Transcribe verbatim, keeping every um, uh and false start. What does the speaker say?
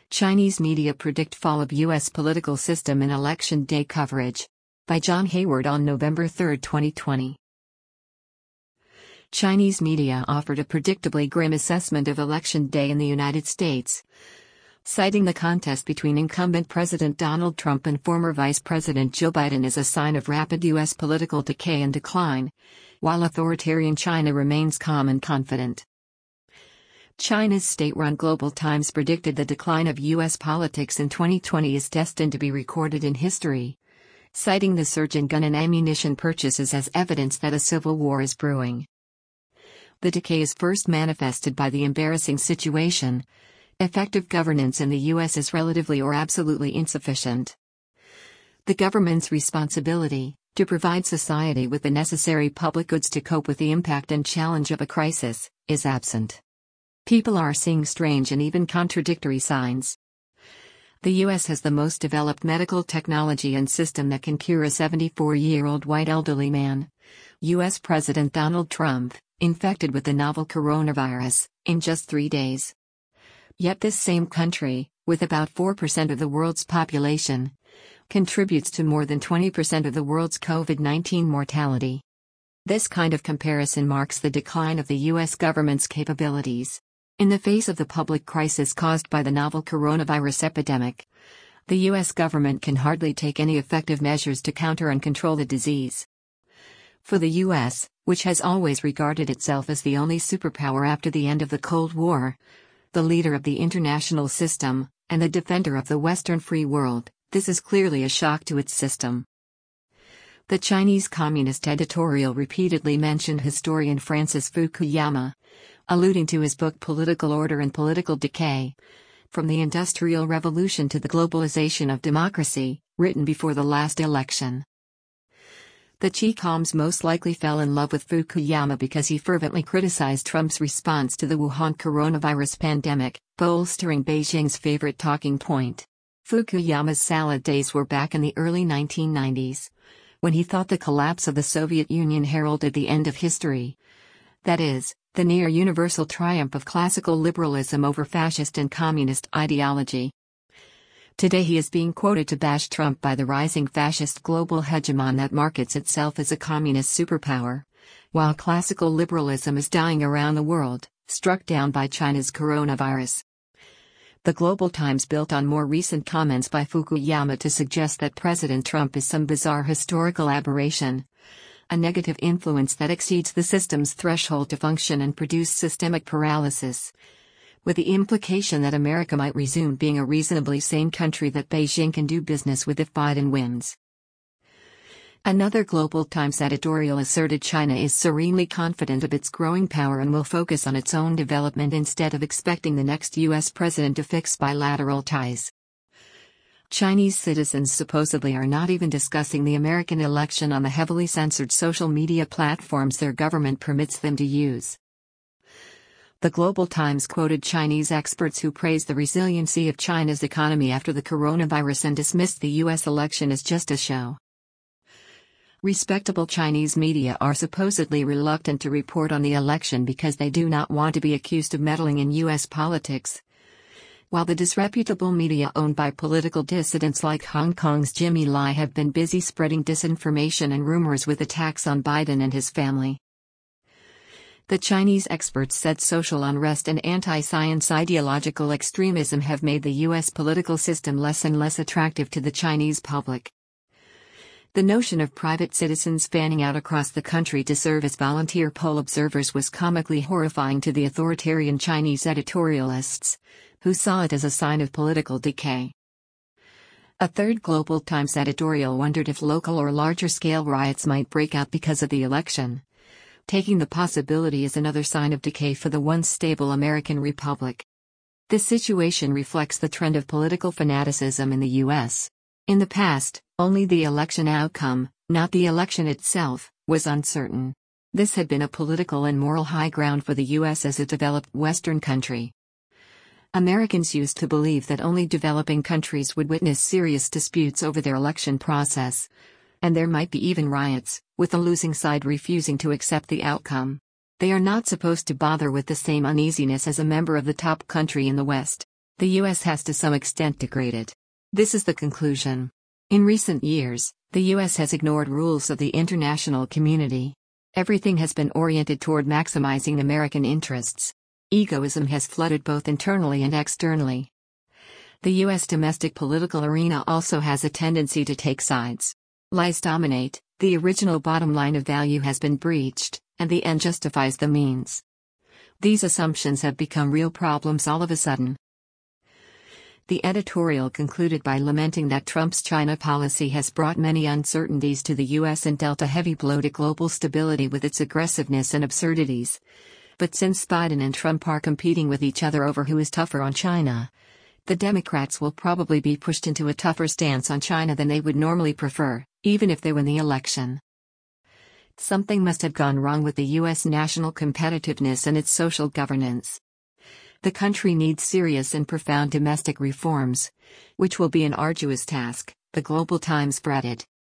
Chinese media predict fall of U S political system in election day coverage. By John Hayward on November third, twenty twenty. Chinese media offered a predictably grim assessment of election day in the United States, citing the contest between incumbent President Donald Trump and former Vice President Joe Biden as a sign of rapid U S political decay and decline, while authoritarian China remains calm and confident. China's state-run Global Times predicted the decline of U S politics in twenty twenty is destined to be recorded in history, citing the surge in gun and ammunition purchases as evidence that a civil war is brewing. The decay is first manifested by the embarrassing situation: effective governance in the U S is relatively or absolutely insufficient. The government's responsibility, to provide society with the necessary public goods to cope with the impact and challenge of a crisis, is absent. People are seeing strange and even contradictory signs. The U S has the most developed medical technology and system that can cure a seventy-four-year-old white elderly man, U S President Donald Trump, infected with the novel coronavirus, in just three days. Yet this same country, with about four percent of the world's population, contributes to more than twenty percent of the world's COVID nineteen mortality. This kind of comparison marks the decline of the U S government's capabilities. In the face of the public crisis caused by the novel coronavirus epidemic, the U S government can hardly take any effective measures to counter and control the disease. For the U S, which has always regarded itself as the only superpower after the end of the Cold War, the leader of the international system, and the defender of the Western free world, this is clearly a shock to its system. The Chinese Communist editorial repeatedly mentioned historian Francis Fukuyama, alluding to his book Political Order and Political Decay: From the Industrial Revolution to the Globalization of Democracy, written before the last election. The Chicoms most likely fell in love with Fukuyama because he fervently criticized Trump's response to the Wuhan coronavirus pandemic, bolstering Beijing's favorite talking point. Fukuyama's salad days were back in the early nineteen nineties, when he thought the collapse of the Soviet Union heralded the end of history. That is, the near-universal triumph of classical liberalism over fascist and communist ideology. Today he is being quoted to bash Trump by the rising fascist global hegemon that markets itself as a communist superpower, while classical liberalism is dying around the world, struck down by China's coronavirus. The Global Times built on more recent comments by Fukuyama to suggest that President Trump is some bizarre historical aberration, a negative influence that exceeds the system's threshold to function and produce systemic paralysis, with the implication that America might resume being a reasonably sane country that Beijing can do business with if Biden wins. Another Global Times editorial asserted China is serenely confident of its growing power and will focus on its own development instead of expecting the next U S president to fix bilateral ties. Chinese citizens supposedly are not even discussing the American election on the heavily censored social media platforms their government permits them to use. The Global Times quoted Chinese experts who praised the resiliency of China's economy after the coronavirus and dismissed the U S election as just a show. Respectable Chinese media are supposedly reluctant to report on the election because they do not want to be accused of meddling in U S politics, while the disreputable media owned by political dissidents like Hong Kong's Jimmy Lai have been busy spreading disinformation and rumors with attacks on Biden and his family. The Chinese experts said social unrest and anti-science ideological extremism have made the U S political system less and less attractive to the Chinese public. The notion of private citizens fanning out across the country to serve as volunteer poll observers was comically horrifying to the authoritarian Chinese editorialists, who saw it as a sign of political decay. A third Global Times editorial wondered if local or larger-scale riots might break out because of the election, taking the possibility as another sign of decay for the once stable American republic. This situation reflects the trend of political fanaticism in the U S. In the past, only the election outcome, not the election itself, was uncertain. This had been a political and moral high ground for the U S as a developed Western country. Americans used to believe that only developing countries would witness serious disputes over their election process, and there might be even riots, with the losing side refusing to accept the outcome. They are not supposed to bother with the same uneasiness as a member of the top country in the West. The U S has to some extent degraded. This is the conclusion. In recent years, the U S has ignored rules of the international community. Everything has been oriented toward maximizing American interests. Egoism has flooded both internally and externally. The U S domestic political arena also has a tendency to take sides. Lies dominate, the original bottom line of value has been breached, and the end justifies the means. These assumptions have become real problems all of a sudden. The editorial concluded by lamenting that Trump's China policy has brought many uncertainties to the U S and dealt a heavy blow to global stability with its aggressiveness and absurdities. But since Biden and Trump are competing with each other over who is tougher on China, the Democrats will probably be pushed into a tougher stance on China than they would normally prefer, even if they win the election. Something must have gone wrong with the U S national competitiveness and its social governance. The country needs serious and profound domestic reforms, which will be an arduous task, the Global Times fretted.